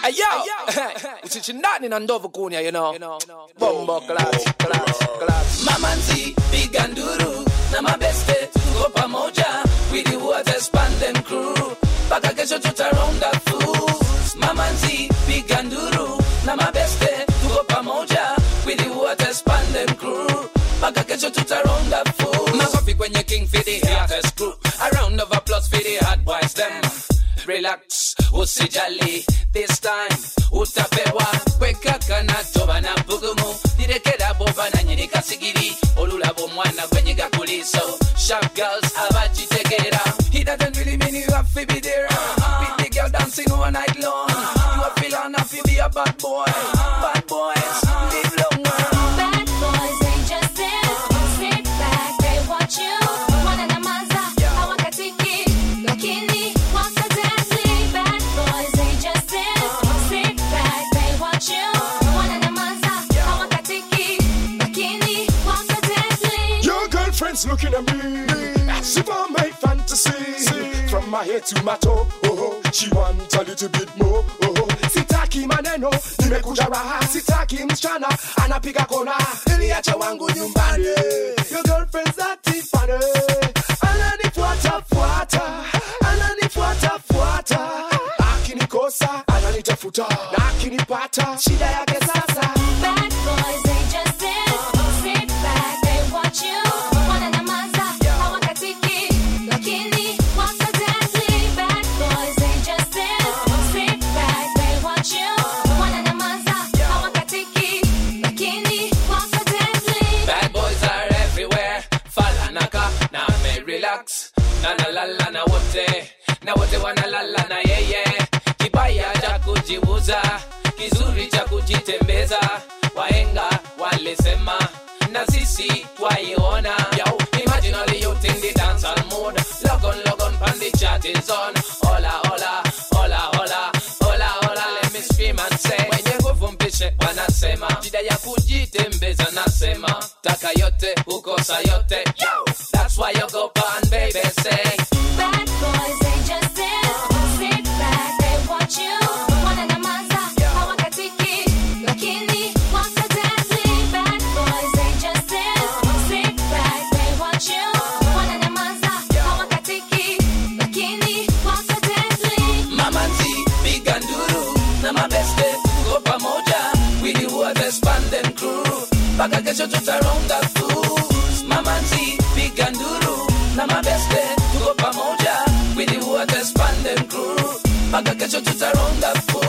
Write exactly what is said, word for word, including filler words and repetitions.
Ayo, uchichinani na ndovu kunya, you know. Bombo class, class, class. Mamanzi, big anduru, na mabeste, tuko pamoja, with the water spandem crew. Baka kesho tutaronga fools. Mamanzi, big anduru, na mabeste, tuko pamoja, with the water spandem crew. Baka kesho tutaronga fools. Makofi kwenye king for the hottest crew. A round of applause for the hot boys them. Relax, usijali, this time utapewa kweka kana toba na bugumu direkera boba na nyiri kasigiri olulabo mwana kwenye gakuliso sharp girls abachitegera. He doesn't really mean you have to be there. uh-huh. With the girl dancing all night long. uh-huh. You are feeling happy be a bad boy. uh-huh. Bad boys live long. Bad boys they just sit, sit back, they watch you. Wana namaza, hawakatiki, lakini wako deadly. Bad boys they just sit, sit back, they watch you. Wana namaza, hawakatiki, lakini wako deadly. Your girlfriend's looking at me as if I'm my fantasy. From my head to my toe, oh, oh, she wants a little bit more. Oh, oh. Sitaki maneno, nimekuja raha. Sitaki msichana, anapiga kona. Niliacha wangu nyumbani. Your girlfriend's acting funny. Ananifuata fuata, ananifuata fuata. Akinikosa, ananitafuta. Na akinipata, shida yake sasa. Bad boys they just sit, sit back, they watch you. Wana namaza, hawakatiki, lakini wako deadly. Bad boys they just sit, sit back, they watch you. Wana namaza, hawakatiki, lakini wako deadly. Bad boys are everywhere. Fala naka na me relax. Na na la la na wote. Na wote wana la la na yeye. Kibaya cha kujiuza, kizuri cha kujitembeza. Wahenga walisema na sisi waiona. Yo, imagine all the youth in the dancehall mode. Log on, log on, pan the chat is on. Hola, hola, hola, hola, hola, hola. Let me scream and say. Wenye nguvu mpishe wanasema. Jida ya kujitembeza nasema. Taka yote, ukosa yote. Yo, that's why you go pan baby say. Bad boys they just sit, sit back, they watch you. Wana namaza, hawakatiki, lakini wako deadly. Bad boys they just sit, sit back, they watch you. Wana namaza, hawakatiki, lakini wako deadly. Mamanzi, big anduru, na mabeste, tuko pamoja, with the water spandem crew. Baka kesho tutaronga fools. Mamanzi, big anduru, na mabeste, tuko pamoja, with the water spandem crew. Baka kesho tutaronga fools.